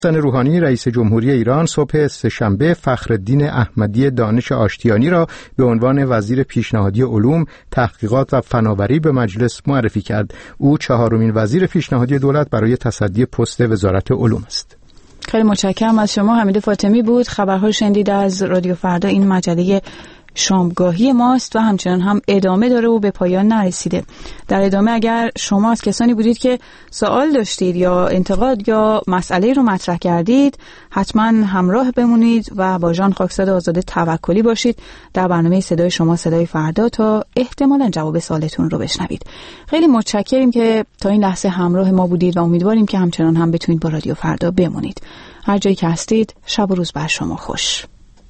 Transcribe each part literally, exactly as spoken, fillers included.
حسن روحانی رئیس جمهوری ایران صبح سه‌شنبه فخرالدین احمدی دانش آشتیانی را به عنوان وزیر پیشنهادی علوم، تحقیقات و فناوری به مجلس معرفی کرد. او چهارمین وزیر پیشنهادی دولت برای تصدی پست وزارت علوم است. خیلی متشکرم از شما. حمید فاطمی بود. خبرها شنیدید از رادیو فردا. این مجله شامگاهی ماست و همچنان هم ادامه داره و به پایان نرسیده. در ادامه اگر شما از کسانی بودید که سوال داشتید یا انتقاد یا مسئله رو مطرح کردید، حتما همراه بمونید و با ژان خاکزاد آزاده توکلی باشید در برنامه صدای شما صدای فردا تا احتمالاً جواب سوالتون رو بشنوید. خیلی متشکریم که تا این لحظه همراه ما بودید و امیدواریم که همچنان هم بتونید با رادیو فردا بمونید. هر جایی که هستید شب و روز بر شما خوش.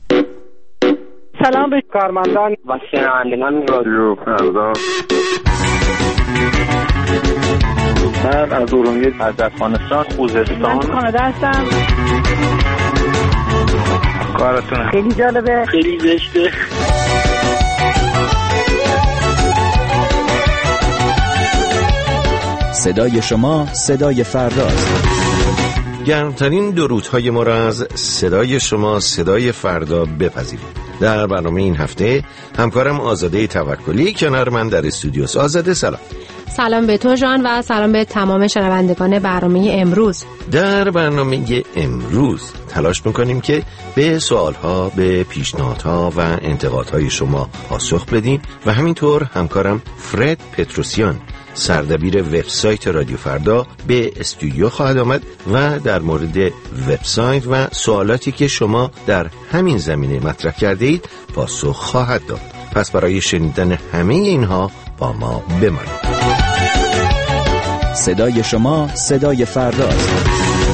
سلام به کارمندان و شنوندگان رادیو فردا. من از ارومیه از افغانستان خوزستان من کانادا هستم. کارتون خیلی جالبه، خیلی زشته. صدای شما صدای فرداست. گرمترین درودهای ما را از صدای شما صدای فردا بپذیرید. در برنامه این هفته همکارم آزاده توکلی کنار من در استودیوس. آزاده سلام. سلام به تو جان و سلام به تمام شنوندگان برنامه امروز. در برنامه امروز تلاش میکنیم که به سوالها، به پیشنهادها و انتقادهای شما پاسخ بدیم و همینطور همکارم فرد پتروسیان سردبیر وبسایت رادیو فردا به استودیو خواهد آمد و در مورد وبسایت و سوالاتی که شما در همین زمینه مطرح کرده اید پاسخ خواهد داد. پس برای شنیدن همه اینها با ما بمانید. صدای شما صدای فرداست.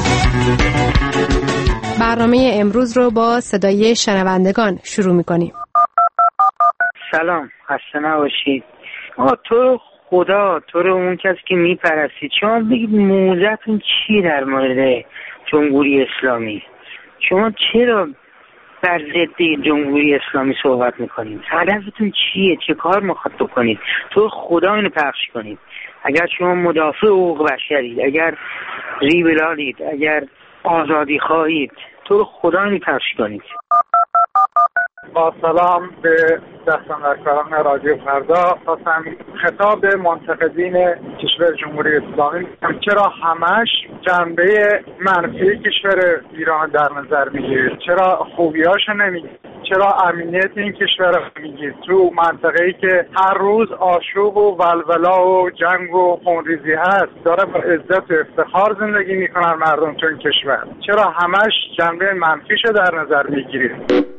برنامه امروز رو با صدای شنوندگان شروع می‌کنیم. سلام، خسته نباشید. آقا تو خدا تو رو اون کسی که میپرستید شما بگید موضعتون چیه در مورد جمهوری اسلامی؟ شما چرا بر ضد جمهوری اسلامی صحبت میکنید؟ هدفتون چیه؟ چه کار میخواد بکنید؟ تو خدا اینو پخش کنید. اگر شما مدافع حقوق بشرید، اگر ریبلالید، اگر آزادی خواهید، تو خدا اینو پخش کنید. با سلام به دستاندرکاران رادیو فردا. خواستم خطاب به منتقدین کشور جمهوری اسلامی میگم چرا همش جنبه منفی کشور ایران در نظر میگیرید؟ چرا خوبیاشو نمیگید؟ چرا امنیت این کشور رو میگید تو منطقه‌ای که هر روز آشوب و ولولا و جنگ و خونریزی هست؟ داره با عزت و افتخار زندگی میکنن مردم تو این کشور. چرا همش جنبه منفیشو در نظر میگیرید؟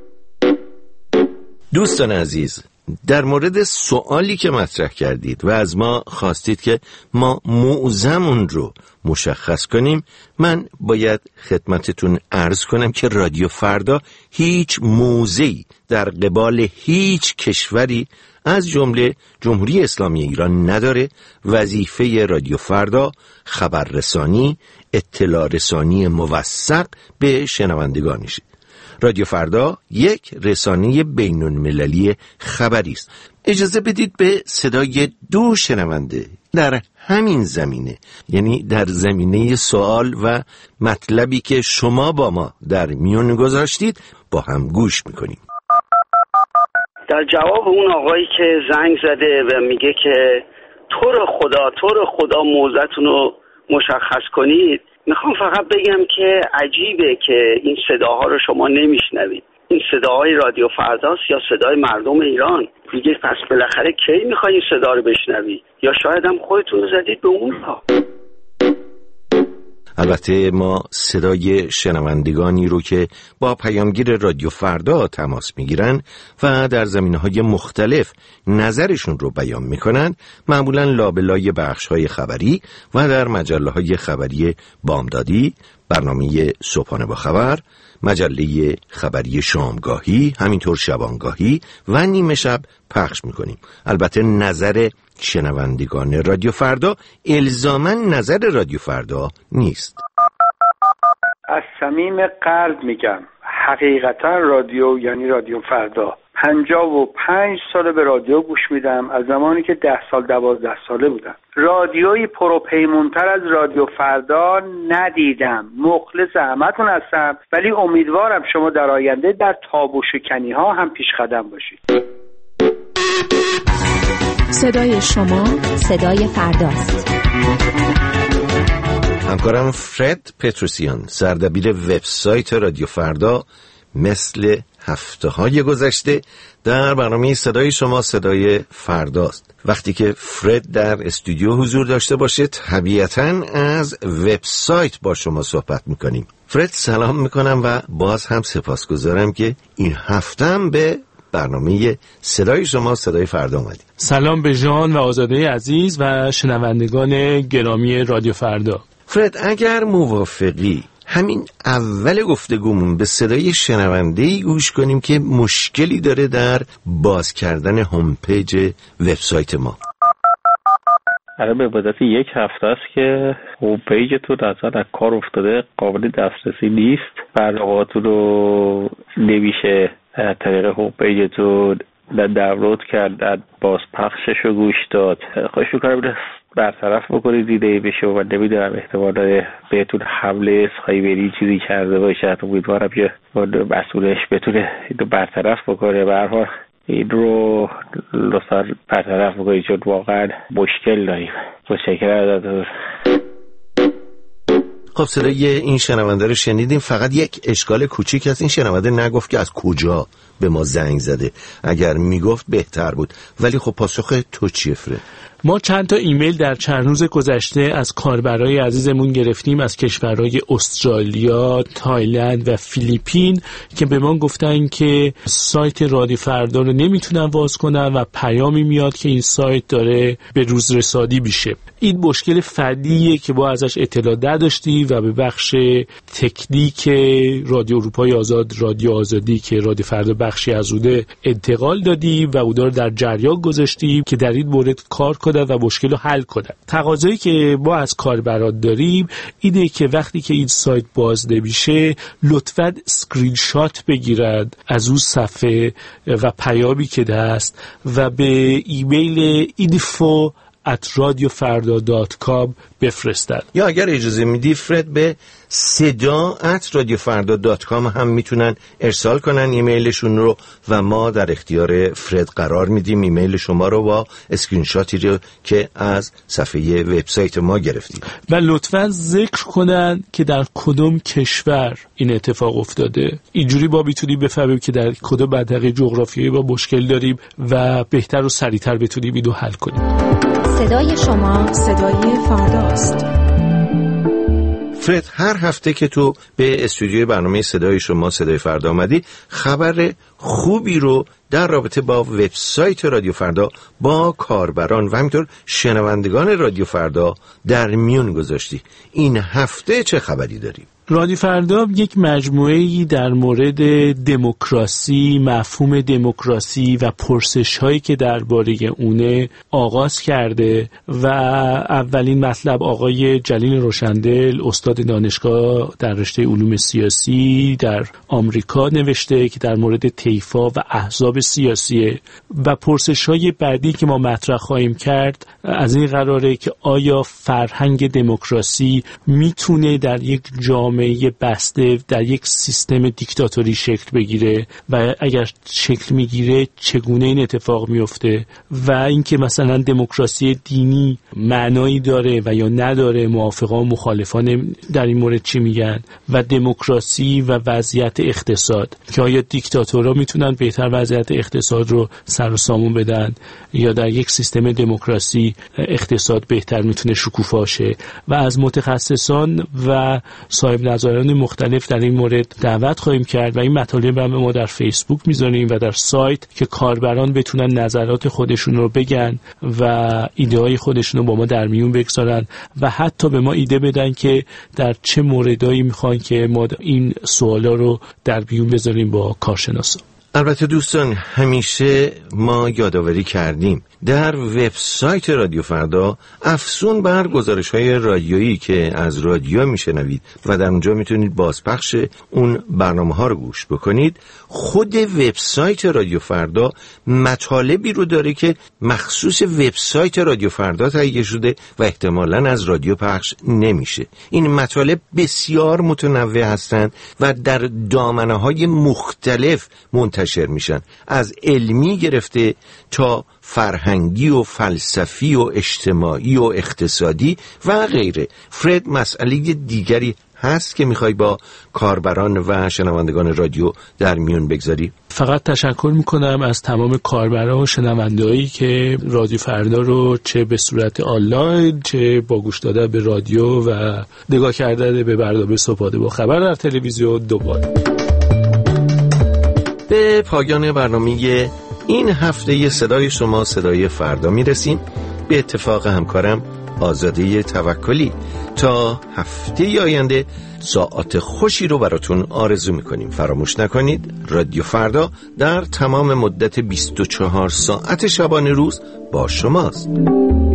دوستان عزیز، در مورد سوالی که مطرح کردید و از ما خواستید که ما موضعمون رو مشخص کنیم، من باید خدمتتون عرض کنم که رادیو فردا هیچ موضعی در قبال هیچ کشوری از جمله جمهوری اسلامی ایران نداره. وظیفه رادیو فردا خبررسانی، اطلاع رسانی موثق به شنوندگانشه. رادیو فردا یک رسانه بین‌المللی خبری است. اجازه بدید به صدای دو شنونده در همین زمینه، یعنی در زمینه سوال و مطلبی که شما با ما در میون گذاشتید، با هم گوش میکنیم. در جواب اون آقایی که زنگ زده و میگه که تو رو خدا تو رو خدا موضعتون رو مشخص کنید، میخوام فقط بگم که عجیبه که این صداها رو شما نمیشنوید. این صداهای رادیو فرداست یا صدای مردم ایران؟ دیگه پس بالاخره کی میخوای این صدا رو بشنوی؟ یا شاید هم خودتون رو زدید به اون ها. البته ما صدای شنوندگانی رو که با پیامگیر رادیو فردا تماس میگیرن و در زمینه‌های مختلف نظرشون رو بیان میکنن معمولاً لابلای بخش‌های خبری و در مجله‌های خبری بامدادی، برنامه صبحانه با خبر، مجله خبری شامگاهی، همینطور شبانگاهی و نیمه شب پخش میکنیم. البته نظر شنوندگان رادیو فردا الزاماً نظر رادیو فردا نیست. از صمیم قلب میگم حقیقتا رادیو یعنی رادیو فردا پنجاه و پنج سال به رادیو گوش میدم، از زمانی که ده سال دوازده ساله بودم. رادیوی پروپیمونتر از رادیو فردا ندیدم. مخلص همتون هستم، ولی امیدوارم شما در آینده در تاب و شکنی ها هم پیش قدم باشید. صدای شما صدای فرداست. همکارم فرد پتروسیان، سردبیر وبسایت رادیو فردا، مثل هفته های گذشته در برنامه صدای شما صدای فرداست. وقتی که فرد در استودیو حضور داشته باشه طبیعتاً از وبسایت با شما صحبت میکنیم. فرد سلام میکنم و باز هم سپاسگزارم که این هفته هم به برنامه صدای شما صدای فردا اومدید. سلام به جان و آزاده عزیز و شنوندگان گرامی رادیو فردا. فرد اگر موافقی همین اول گفتگومون به صدای شنونده‌ای گوش کنیم که مشکلی داره در باز کردن هوم پیج وبسایت ما. الان به مدت یک هفته است که هوم پیجتون اصلا از کار افتاده، قابل دسترسی نیست. برنامه‌هاتون رو نمیشه از طریق هوم پیجتون دانلود کرد، بازپخشش رو گوش داد. خواهش می‌کنم برطرف بکنید دیده بشه و من نمیدونم احتمال داره بهتون حمله سایبری چیزی کرده باشه. امیدوارم که مسئولش بتونه اینو برطرف بکنه. به هر حال این رو لطفاً برطرف بکنید چون واقعا مشکل داریم. متشکرم ازتون. خب صدای این شنونده رو شنیدیم. فقط یک اشکال کوچیک از این شنونده نگفت که از کجا به ما زنگ زده. اگر میگفت بهتر بود. ولی خب پاسخ تو چیه فرد؟ ما چند تا ایمیل در چند روز گذشته از کاربرای عزیزمون گرفتیم از کشورهای استرالیا، تایلند و فیلیپین که به ما گفتن که سایت رادیو فردا رو نمیتونن باز کنن و پیامی میاد که این سایت داره به روز رسانی میشه. این مشکل فنیه که با ازش اطلاع نداشتیم و به بخش تکنیک رادیو اروپای آزاد، رادیو آزادی که رادیو فردا بخشی از اونه انتقال دادیم و اونا رو در جریان گذاشتیم که در این مورد کار کنن و مشکل رو حل کنن. تقاضایی که ما از کاربران داریم اینه که وقتی که این سایت باز نمیشه لطفاً اسکرین شات بگیرن از اون صفحه و پیامی که هست و به ایمیل اینفو ات رادیو فردا دات کام بفرستن. یا اگر اجازه میدی فرد به صدا ات رادیو فردا دات کام هم میتونن ارسال کنن ایمیلشون رو و ما در اختیار فرد قرار میدیم ایمیل شما رو با اسکرین شاتی رو که از صفحه وبسایت ما گرفتیم. و لطفاً ذکر کنن که در کدوم کشور این اتفاق افتاده. اینجوری با میتونیم بفهمیم که در کدوم منطقه جغرافیایی با مشکل داریم و بهتر و سریعتر بتونیم اینو حل کنیم. صدای شما صدای فرداست. فرد، هر هفته که تو به استودیوی برنامه صدای شما صدای فردا آمدی خبر خوبی رو در رابطه با وبسایت رادیو فردا با کاربران و همینطور شنوندگان رادیو فردا در میون گذاشتی. این هفته چه خبری داریم؟ رادیو فردا یک مجموعه‌ای در مورد دموکراسی، مفهوم دموکراسی و پرسش‌هایی که درباره اونه آغاز کرده و اولین مطلب آقای جلیل روشندل، استاد دانشگاه در رشته علوم سیاسی در آمریکا نوشته که در مورد طیف‌ها و احزاب سیاسیه و پرسش‌های بعدی که ما مطرح خواهیم کرد از این قراره که آیا فرهنگ دموکراسی میتونه در یک جامعه بسته در یک سیستم دیکتاتوری شکل بگیره و اگر شکل میگیره چگونه این اتفاق میفته و اینکه مثلا دموکراسی دینی معنایی داره و یا نداره، موافقان و مخالفان در این مورد چی میگن، و دموکراسی و وضعیت اقتصاد که آیا دیکتاتورها میتونن بهتر وضعیت اقتصاد رو سر و سامون بدن یا در یک سیستم دموکراسی اقتصاد بهتر میتونه شکوفا شه. و از متخصصان و صاحب نظران مختلف در این مورد دعوت خواهیم کرد و این مطالب رو ما در فیسبوک میذاریم و در سایت که کاربران بتونن نظرات خودشون رو بگن و ایده های خودشون رو با ما در میون بگذارن و حتی به ما ایده بدن که در چه موردایی میخوان که ما این سوالا رو در میون بذاریم با کارشناسان. البته دوستان، همیشه ما یادآوری کردیم در وبسایت رادیو فردا افزون بر گزارش‌های رادیویی که از رادیو میشنوید و در اونجا میتونید بازپخش اون برنامه‌ها رو گوش بکنید، خود وبسایت رادیو فردا مطالبی رو داره که مخصوص وبسایت رادیو فردا تهیه شده و احتمالاً از رادیو پخش نمیشه. این مطالب بسیار متنوع هستند و در دامنه‌های مختلف منتشر میشن، از علمی گرفته تا فرهنگی و فلسفی و اجتماعی و اقتصادی و غیره. فرد، مسئله دیگری هست که میخوای با کاربران و شنوندگان رادیو در میون بگذاری؟ فقط تشکر میکنم از تمام کاربران و شنوندهایی که رادیو فردا رو چه به صورت آنلاین چه با گوش دادن به رادیو و نگاه کردن به برنامه صبحانه با خبر در تلویزیون دنبال. به پایان برنامه این هفته صدای شما صدای فردا میرسیم. به اتفاق همکارم آزاده توکلی تا هفته آینده ساعت خوشی رو براتون آرزو میکنیم. فراموش نکنید رادیو فردا در تمام مدت بیست و چهار ساعت شبانه روز با شماست.